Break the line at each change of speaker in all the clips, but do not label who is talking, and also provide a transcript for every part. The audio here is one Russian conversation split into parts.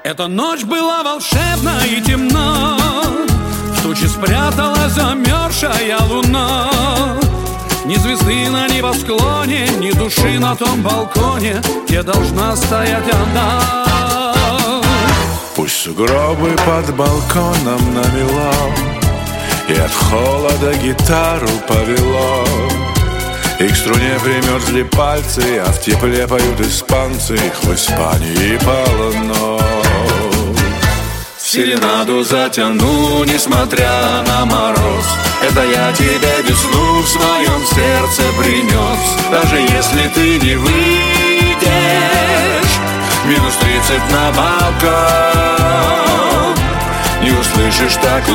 Эта ночь была волшебна и темна, в тучи спряталась замерзшая луна. Ни звезды на небосклоне, ни души на том балконе, где должна стоять она.
Пусть сугробы под балконом намело, и от холода гитару повело, и к струне примерзли пальцы, а в тепле поют испанцы, их в Испании полно.
Серенаду затяну, несмотря на мороз. Это я тебе весну в своем сердце принес. Даже если ты не выйдешь минус 30 на балкон, не услышишь, так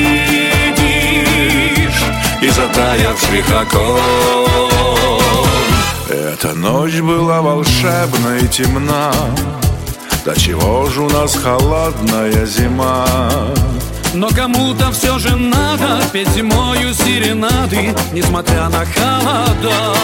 увидишь и затаявших окон.
Эта ночь была волшебна и темна, до чего ж у нас холодная зима.
Но кому-то все же надо петь зимою серенады, несмотря на холода.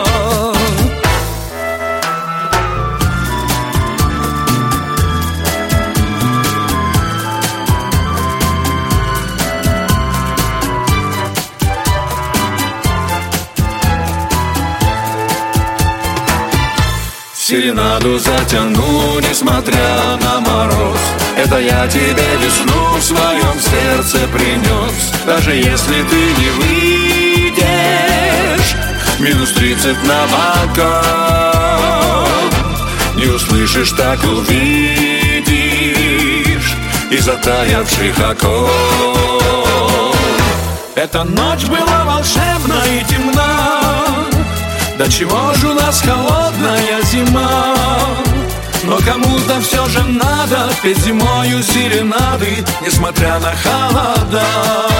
Серенаду затяну, несмотря на мороз. Это я тебе весну в своем сердце принес. Даже если ты не выйдешь минус 30 на балкон, не услышишь, так увидишь и затаявших окон. Эта ночь была волшебна и темна, до чего ж у нас холодная зима. Но кому-то все же надо петь зимою серенады, несмотря на холода.